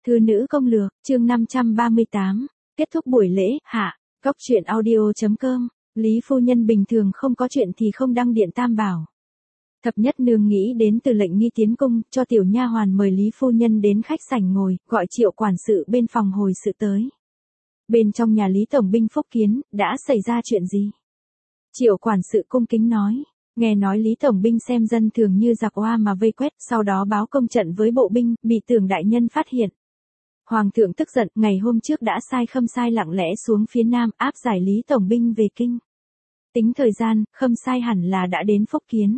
Thư nữ công lược, chương 538, kết thúc buổi lễ, hạ, góc truyện audio.com, Lý phu nhân bình thường không có chuyện thì không đăng điện tam bảo. Thập nhất nương nghĩ đến Từ Lệnh Nghi tiến cung, cho tiểu nha hoàn mời Lý phu nhân đến khách sảnh ngồi, gọi Triệu quản sự bên phòng hồi sự tới. Bên trong nhà Lý tổng binh Phúc Kiến, đã xảy ra chuyện gì? Triệu quản sự cung kính nói, nghe nói Lý tổng binh xem dân thường như giặc oa mà vây quét, sau đó báo công trận với bộ binh, bị Tưởng đại nhân phát hiện. Hoàng thượng tức giận, ngày hôm trước đã sai Khâm Sai lặng lẽ xuống phía nam, áp giải Lý tổng binh về kinh. Tính thời gian, Khâm Sai hẳn là đã đến Phúc Kiến.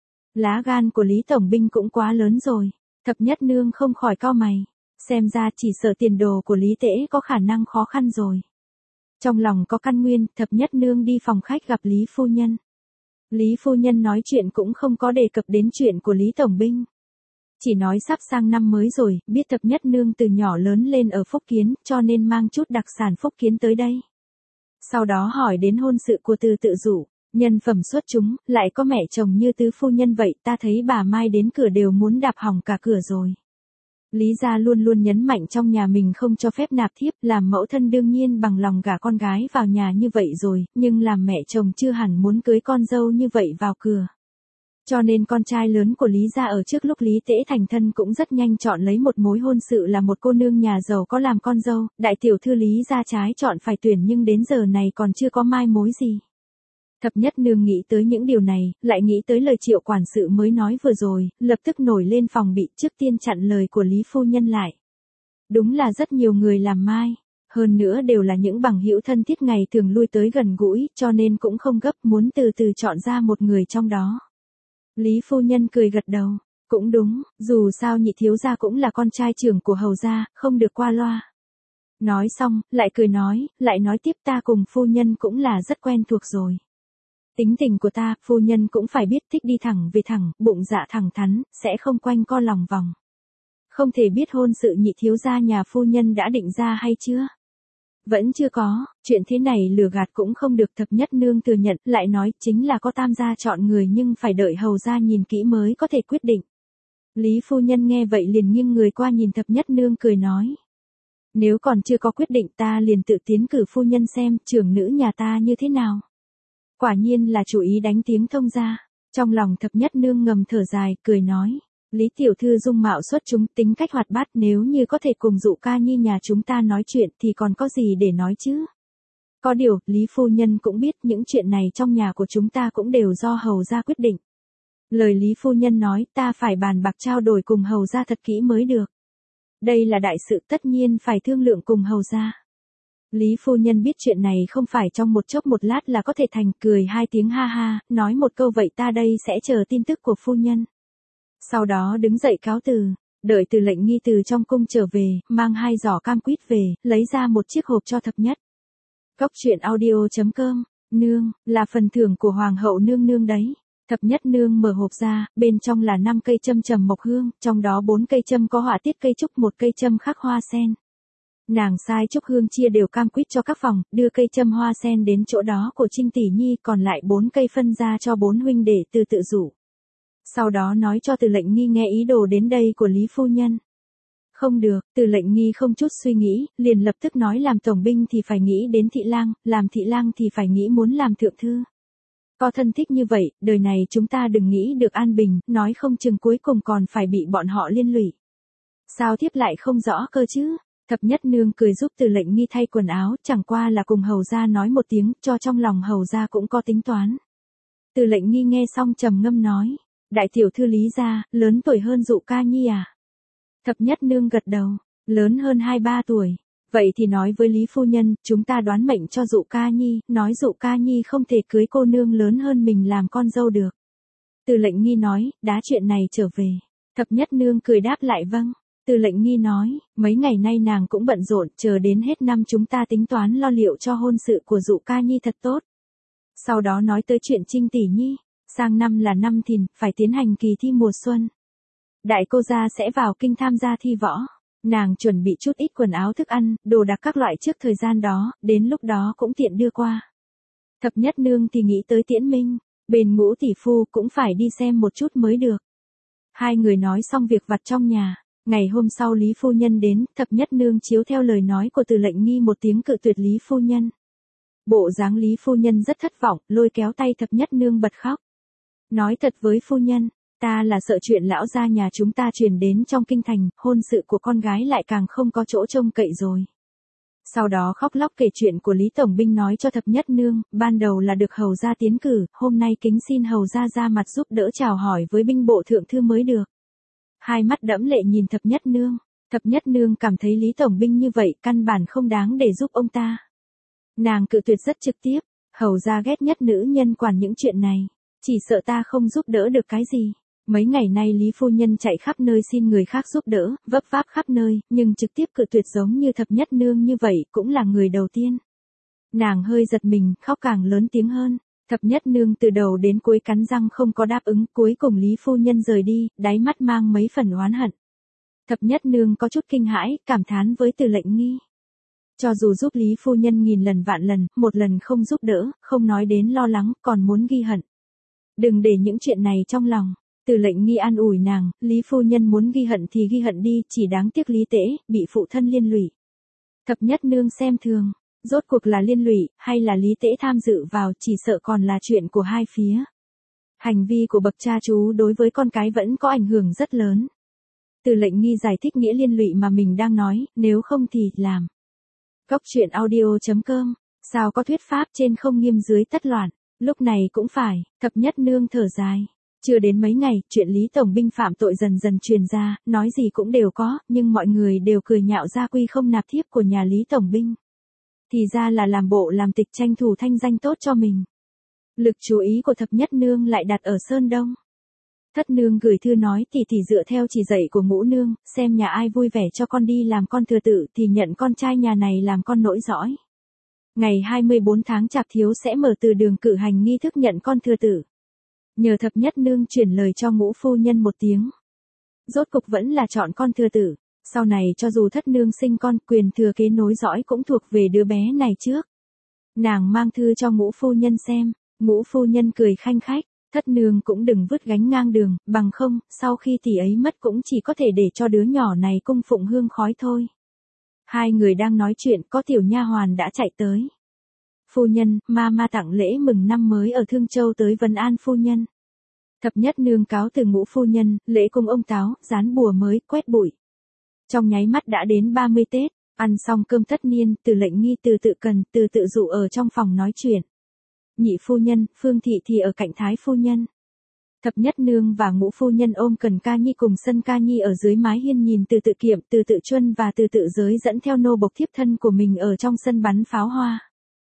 Lá gan của Lý tổng binh cũng quá lớn rồi. Thập nhất nương không khỏi cau mày. Xem ra chỉ sợ tiền đồ của Lý Tễ có khả năng khó khăn rồi. Trong lòng có căn nguyên, thập nhất nương đi phòng khách gặp Lý phu nhân. Lý phu nhân nói chuyện cũng không có đề cập đến chuyện của Lý tổng binh. Chỉ nói sắp sang năm mới rồi, biết thập nhất nương từ nhỏ lớn lên ở Phúc Kiến, cho nên mang chút đặc sản Phúc Kiến tới đây. Sau đó hỏi đến hôn sự của Từ Tự Dụ, nhân phẩm xuất chúng, lại có mẹ chồng như tứ phu nhân vậy, ta thấy bà Mai đến cửa đều muốn đạp hỏng cả cửa rồi. Lý gia luôn luôn nhấn mạnh trong nhà mình không cho phép nạp thiếp, làm mẫu thân đương nhiên bằng lòng gả con gái vào nhà như vậy rồi, nhưng làm mẹ chồng chưa hẳn muốn cưới con dâu như vậy vào cửa. Cho nên con trai lớn của Lý gia ở trước lúc Lý Tễ thành thân cũng rất nhanh chọn lấy một mối hôn sự là một cô nương nhà giàu có làm con dâu, đại tiểu thư Lý gia trái chọn phải tuyển nhưng đến giờ này còn chưa có mai mối gì. Thập nhất nương nghĩ tới những điều này, lại nghĩ tới lời Triệu quản sự mới nói vừa rồi, lập tức nổi lên phòng bị, trước tiên chặn lời của Lý phu nhân lại. Đúng là rất nhiều người làm mai, hơn nữa đều là những bằng hữu thân thiết ngày thường lui tới gần gũi, cho nên cũng không gấp, muốn từ từ chọn ra một người trong đó. Lý phu nhân cười gật đầu, cũng đúng, dù sao nhị thiếu gia cũng là con trai trưởng của hầu gia, không được qua loa. Nói xong, lại cười nói, lại nói tiếp, ta cùng phu nhân cũng là rất quen thuộc rồi. Tính tình của ta, phu nhân cũng phải biết, thích đi thẳng về thẳng, bụng dạ thẳng thắn, sẽ không quanh co lòng vòng. Không thể biết hôn sự nhị thiếu gia nhà phu nhân đã định ra hay chưa? Vẫn chưa có, chuyện thế này lừa gạt cũng không được, thập nhất nương thừa nhận, lại nói chính là có tam gia chọn người nhưng phải đợi hầu gia nhìn kỹ mới có thể quyết định. Lý phu nhân nghe vậy liền nghiêng người qua nhìn thập nhất nương cười nói. Nếu còn chưa có quyết định ta liền tự tiến cử phu nhân xem trưởng nữ nhà ta như thế nào. Quả nhiên là chủ ý đánh tiếng thông gia. Trong lòng thập nhất nương ngầm thở dài, cười nói. Lý tiểu thư dung mạo xuất chúng, tính cách hoạt bát, nếu như có thể cùng Dụ ca nhi nhà chúng ta nói chuyện thì còn có gì để nói chứ. Có điều, Lý phu nhân cũng biết những chuyện này trong nhà của chúng ta cũng đều do hầu gia quyết định. Lời Lý phu nhân nói, ta phải bàn bạc trao đổi cùng hầu gia thật kỹ mới được. Đây là đại sự, tất nhiên phải thương lượng cùng hầu gia. Lý phu nhân biết chuyện này không phải trong một chốc một lát là có thể thành, cười hai tiếng ha ha, nói một câu vậy ta đây sẽ chờ tin tức của phu nhân. Sau đó đứng dậy cáo từ, đợi Từ Lệnh Nghi từ trong cung trở về, mang 2 giỏ cam quýt về, lấy ra một chiếc hộp cho thập nhất. Góc truyện audio.com, nương, là phần thưởng của hoàng hậu nương nương đấy. Thập nhất nương mở hộp ra, bên trong là 5 cây châm trầm mộc hương, trong đó 4 cây châm có họa tiết cây trúc, 1 cây châm khắc hoa sen. Nàng sai trúc hương chia đều cam quýt cho các phòng, đưa cây châm hoa sen đến chỗ đó của Trinh tỷ nhi, còn lại 4 cây phân ra cho 4 huynh đệ Từ Tự Dụ. Sau đó nói cho Từ Lệnh Nghi nghe ý đồ đến đây của Lý phu nhân. Không được, Từ Lệnh Nghi không chút suy nghĩ, liền lập tức nói làm tổng binh thì phải nghĩ đến thị lang, làm thị lang thì phải nghĩ muốn làm thượng thư. Có thân thích như vậy, đời này chúng ta đừng nghĩ được an bình, nói không chừng cuối cùng còn phải bị bọn họ liên lụy. Sao thiếp lại không rõ cơ chứ? Thập nhất nương cười giúp Từ Lệnh Nghi thay quần áo, chẳng qua là cùng hầu gia nói một tiếng, cho trong lòng hầu gia cũng có tính toán. Từ Lệnh Nghi nghe xong trầm ngâm nói, đại tiểu thư Lý gia, lớn tuổi hơn Dụ ca nhi à? Thập nhất nương gật đầu, lớn hơn 2-3 tuổi. Vậy thì nói với Lý phu nhân, chúng ta đoán mệnh cho Dụ ca nhi, nói Dụ ca nhi không thể cưới cô nương lớn hơn mình làm con dâu được. Từ Lệnh Nghi nói, đá chuyện này trở về. Thập nhất nương cười đáp lại vâng. Từ Lệnh Nghi nói, mấy ngày nay nàng cũng bận rộn, chờ đến hết năm chúng ta tính toán lo liệu cho hôn sự của Dụ ca nhi thật tốt. Sau đó nói tới chuyện Trinh tỷ nhi, sang năm là năm Thìn, phải tiến hành kỳ thi mùa xuân. Đại cô gia sẽ vào kinh tham gia thi võ, nàng chuẩn bị chút ít quần áo thức ăn, đồ đạc các loại trước thời gian đó, đến lúc đó cũng tiện đưa qua. Thập nhất nương thì nghĩ tới Tiễn Minh, bên Ngũ tỷ phu cũng phải đi xem một chút mới được. Hai người nói xong việc vặt trong nhà. Ngày hôm sau Lý phu nhân đến, thập nhất nương chiếu theo lời nói của Từ Lệnh Nghi một tiếng cự tuyệt Lý phu nhân. Bộ dáng Lý phu nhân rất thất vọng, lôi kéo tay thập nhất nương bật khóc. Nói thật với phu nhân, ta là sợ chuyện lão gia nhà chúng ta truyền đến trong kinh thành, hôn sự của con gái lại càng không có chỗ trông cậy rồi. Sau đó khóc lóc kể chuyện của Lý Tổng Binh nói cho thập nhất nương, ban đầu là được hầu gia tiến cử, hôm nay kính xin hầu gia ra mặt giúp đỡ chào hỏi với binh bộ thượng thư mới được. Hai mắt đẫm lệ nhìn thập nhất nương cảm thấy Lý Tổng Binh như vậy căn bản không đáng để giúp ông ta. Nàng cự tuyệt rất trực tiếp, hầu gia ghét nhất nữ nhân quản những chuyện này, chỉ sợ ta không giúp đỡ được cái gì. Mấy ngày nay Lý phu nhân chạy khắp nơi xin người khác giúp đỡ, vấp váp khắp nơi, nhưng trực tiếp cự tuyệt giống như thập nhất nương như vậy cũng là người đầu tiên. Nàng hơi giật mình, khóc càng lớn tiếng hơn. Thập nhất nương từ đầu đến cuối cắn răng không có đáp ứng, cuối cùng Lý phu nhân rời đi, đáy mắt mang mấy phần oán hận. Thập nhất nương có chút kinh hãi, cảm thán với Từ Lệnh Nghi. Cho dù giúp Lý phu nhân nghìn lần vạn lần, một lần không giúp đỡ, không nói đến lo lắng, còn muốn ghi hận. Đừng để những chuyện này trong lòng. Từ Lệnh Nghi an ủi nàng, Lý phu nhân muốn ghi hận thì ghi hận đi, chỉ đáng tiếc Lý Tễ, bị phụ thân liên lụy. Thập nhất nương xem thường, rốt cuộc là liên lụy, hay là Lý Tễ tham dự vào, chỉ sợ còn là chuyện của hai phía. Hành vi của bậc cha chú đối với con cái vẫn có ảnh hưởng rất lớn. Từ Lệnh Nghi giải thích nghĩa liên lụy mà mình đang nói, nếu không thì làm. Góc truyện audio.com, sao có thuyết pháp trên không nghiêm dưới tất loạn, lúc này cũng phải, thập nhất nương thở dài. Chưa đến mấy ngày, chuyện Lý Tổng Binh phạm tội dần dần truyền ra, nói gì cũng đều có, nhưng mọi người đều cười nhạo gia quy không nạp thiếp của nhà Lý Tổng Binh. Thì ra là làm bộ làm tịch tranh thủ thanh danh tốt cho mình. Lực chú ý của thập nhất nương lại đặt ở Sơn Đông. Thất nương gửi thư nói tỷ dựa theo chỉ dạy của ngũ nương, xem nhà ai vui vẻ cho con đi làm con thừa tự thì nhận con trai nhà này làm con nối dõi. Ngày 24 tháng Chạp Thiếu sẽ mở từ đường cử hành nghi thức nhận con thừa tự. Nhờ thập nhất nương chuyển lời cho ngũ phu nhân một tiếng. Rốt cục vẫn là chọn con thừa tử. Sau này cho dù thất nương sinh con, quyền thừa kế nối dõi cũng thuộc về đứa bé này trước. Nàng mang thư cho ngũ phu nhân xem, ngũ phu nhân cười khanh khách, thất nương cũng đừng vứt gánh ngang đường, bằng không, sau khi tỷ ấy mất cũng chỉ có thể để cho đứa nhỏ này cung phụng hương khói thôi. Hai người đang nói chuyện, có tiểu nha hoàn đã chạy tới. Phu nhân, ma tặng lễ mừng năm mới ở Thương Châu tới vấn an phu nhân. Thập nhất nương cáo từ ngũ phu nhân, lễ cùng ông táo, dán bùa mới, quét bụi. Trong nháy mắt đã đến 30 Tết, ăn xong cơm tất niên, Từ Lệnh Nghi từ tự dụ ở trong phòng nói chuyện. Nhị phu nhân, Phương Thị thì ở cạnh Thái phu nhân. Thập nhất nương và ngũ phu nhân ôm Cần Ca Nhi cùng Sân Ca Nhi ở dưới mái hiên nhìn Từ Kiệm, Từ Chuân và Từ Giới dẫn theo nô bộc thiếp thân của mình ở trong sân bắn pháo hoa.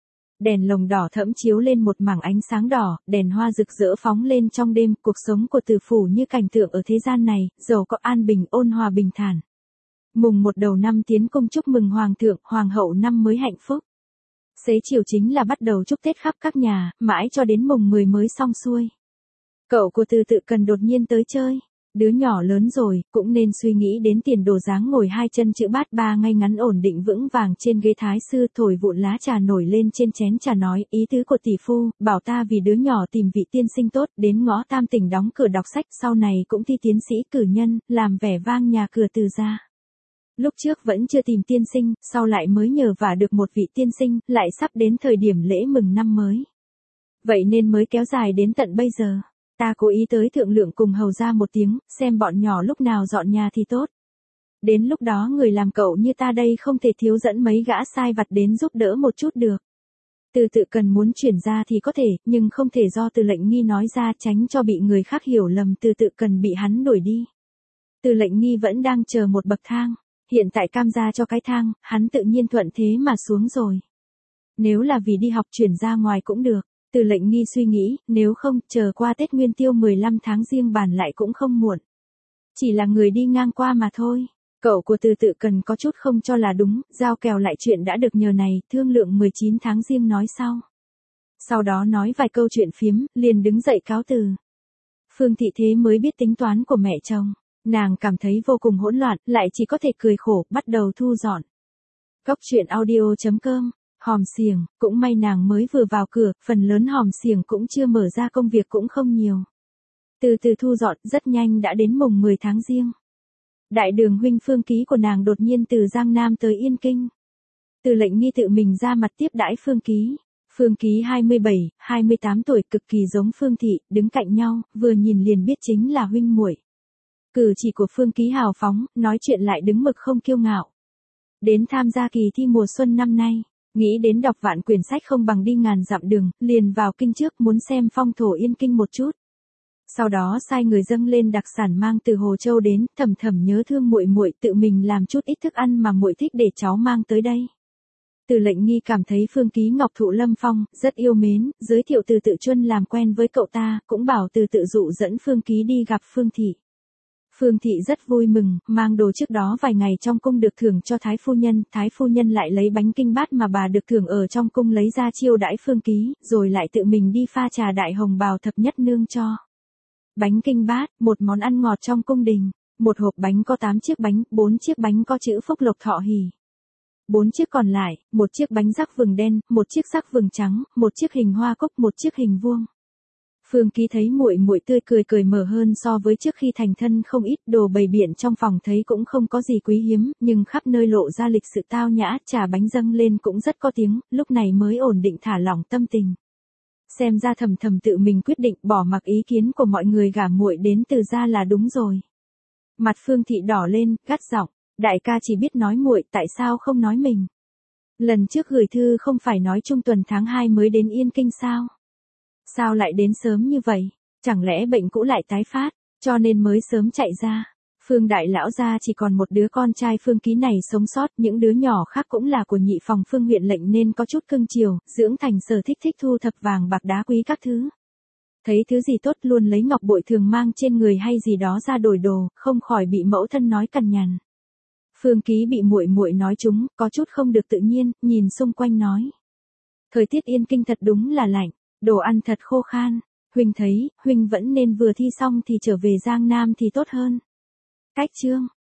Đèn lồng đỏ thẫm chiếu lên một mảng ánh sáng đỏ, đèn hoa rực rỡ phóng lên trong đêm, cuộc sống của Từ phủ như cảnh tượng ở thế gian này, giàu có an bình, ôn hòa bình thản. Mùng 1 đầu năm tiến cung chúc mừng hoàng thượng, hoàng hậu năm mới hạnh phúc. Xế chiều chính là bắt đầu chúc Tết khắp các nhà, mãi cho đến mùng 10 mới xong xuôi. Cậu của Từ Cần đột nhiên tới chơi. Đứa nhỏ lớn rồi, cũng nên suy nghĩ đến tiền đồ dáng ngồi hai chân chữ bát ba ngay ngắn ổn định vững vàng trên ghế thái sư, thổi vụn lá trà nổi lên trên chén trà nói, ý tứ của tỷ phu, bảo ta vì đứa nhỏ tìm vị tiên sinh tốt, đến ngõ Tam Tỉnh đóng cửa đọc sách, sau này cũng thi tiến sĩ cử nhân, làm vẻ vang nhà cửa Từ gia. Lúc trước vẫn chưa tìm tiên sinh, sau lại mới nhờ vả được một vị tiên sinh, lại sắp đến thời điểm lễ mừng năm mới. Vậy nên mới kéo dài đến tận bây giờ. Ta cố ý tới thượng lượng cùng hầu ra một tiếng, xem bọn nhỏ lúc nào dọn nhà thì tốt. Đến lúc đó người làm cậu như ta đây không thể thiếu dẫn mấy gã sai vặt đến giúp đỡ một chút được. Từ Cần muốn chuyển ra thì có thể, nhưng không thể do Từ Lệnh Nghi nói ra, tránh cho bị người khác hiểu lầm Từ Cần bị hắn đuổi đi. Từ Lệnh Nghi vẫn đang chờ một bậc thang, hiện tại cam ra cho cái thang, hắn tự nhiên thuận thế mà xuống rồi. Nếu là vì đi học chuyển ra ngoài cũng được. Từ Lệnh Nghi suy nghĩ, nếu không, chờ qua Tết Nguyên Tiêu 15 tháng Giêng bàn lại cũng không muộn. Chỉ là người đi ngang qua mà thôi. Cậu của Từ Cần có chút không cho là đúng, giao kèo lại chuyện đã được nhờ này, thương lượng 19 tháng Giêng nói sau. Sau đó nói vài câu chuyện phiếm, liền đứng dậy cáo từ. Phương Thị thế mới biết tính toán của mẹ chồng. Nàng cảm thấy vô cùng hỗn loạn, lại chỉ có thể cười khổ, bắt đầu thu dọn. Góc truyện audio.com. Hòm xiềng, cũng may nàng mới vừa vào cửa, phần lớn hòm xiềng cũng chưa mở ra, công việc cũng không nhiều. Từ thu dọn, rất nhanh đã đến mùng 10 tháng Giêng. Đại đường huynh Phương Ký của nàng đột nhiên từ Giang Nam tới Yên Kinh. Từ Lệnh Nghi tự mình ra mặt tiếp đãi Phương Ký. Phương Ký 27, 28 tuổi cực kỳ giống Phương Thị, đứng cạnh nhau, vừa nhìn liền biết chính là huynh muội. Cử chỉ của Phương Ký hào phóng, nói chuyện lại đứng mực không kiêu ngạo. Đến tham gia kỳ thi mùa xuân năm nay, nghĩ đến đọc vạn quyển sách không bằng đi ngàn dặm đường, liền vào kinh trước muốn xem phong thổ Yên Kinh một chút. Sau đó sai người dâng lên đặc sản mang từ Hồ Châu đến, thầm thầm nhớ thương muội muội, tự mình làm chút ít thức ăn mà muội thích để cháu mang tới đây. Từ Lệnh Nghi cảm thấy Phương Ký ngọc thụ lâm phong, rất yêu mến, giới thiệu Từ Tự Chuân làm quen với cậu ta, cũng bảo Từ Tự dụ dẫn Phương Ký đi gặp Phương Thị. Phương Thị rất vui mừng, mang đồ trước đó vài ngày trong cung được thưởng cho Thái Phu Nhân lại lấy bánh kinh bát mà bà được thưởng ở trong cung lấy ra chiêu đãi Phương Ký, rồi lại tự mình đi pha trà đại hồng bào thập nhất nương cho. Bánh kinh bát, một món ăn ngọt trong cung đình, một hộp bánh có 8 chiếc bánh, 4 chiếc bánh có chữ phúc lộc thọ hỷ. 4 chiếc còn lại, một chiếc bánh rắc vừng đen, một chiếc rắc vừng trắng, một chiếc hình hoa cúc, một chiếc hình vuông. Phương Ký thấy muội muội tươi cười mở hơn so với trước khi thành thân không ít, đồ bày biện trong phòng thấy cũng không có gì quý hiếm, nhưng khắp nơi lộ ra lịch sự tao nhã, trà bánh dâng lên cũng rất có tiếng, lúc này mới ổn định thả lỏng tâm tình. Xem ra thầm thầm tự mình quyết định bỏ mặc ý kiến của mọi người gả muội đến Từ gia là đúng rồi. Mặt Phương Thị đỏ lên, gắt giọng, đại ca chỉ biết nói muội, tại sao không nói mình? Lần trước gửi thư không phải nói trung tuần tháng 2 mới đến Yên Kinh sao? Sao lại đến sớm như vậy? Chẳng lẽ bệnh cũ lại tái phát, cho nên mới sớm chạy ra? Phương đại lão gia chỉ còn một đứa con trai Phương Ký này sống sót, những đứa nhỏ khác cũng là của nhị phòng Phương huyện lệnh nên có chút cưng chiều, dưỡng thành sở thích thu thập vàng bạc đá quý các thứ. Thấy thứ gì tốt luôn lấy ngọc bội thường mang trên người hay gì đó ra đổi đồ, không khỏi bị mẫu thân nói cằn nhằn. Phương Ký bị muội muội nói trúng, có chút không được tự nhiên, nhìn xung quanh nói: thời tiết Yên Kinh thật đúng là lạnh, đồ ăn thật khô khan, huynh thấy, huynh vẫn nên vừa thi xong thì trở về Giang Nam thì tốt hơn. Cách chương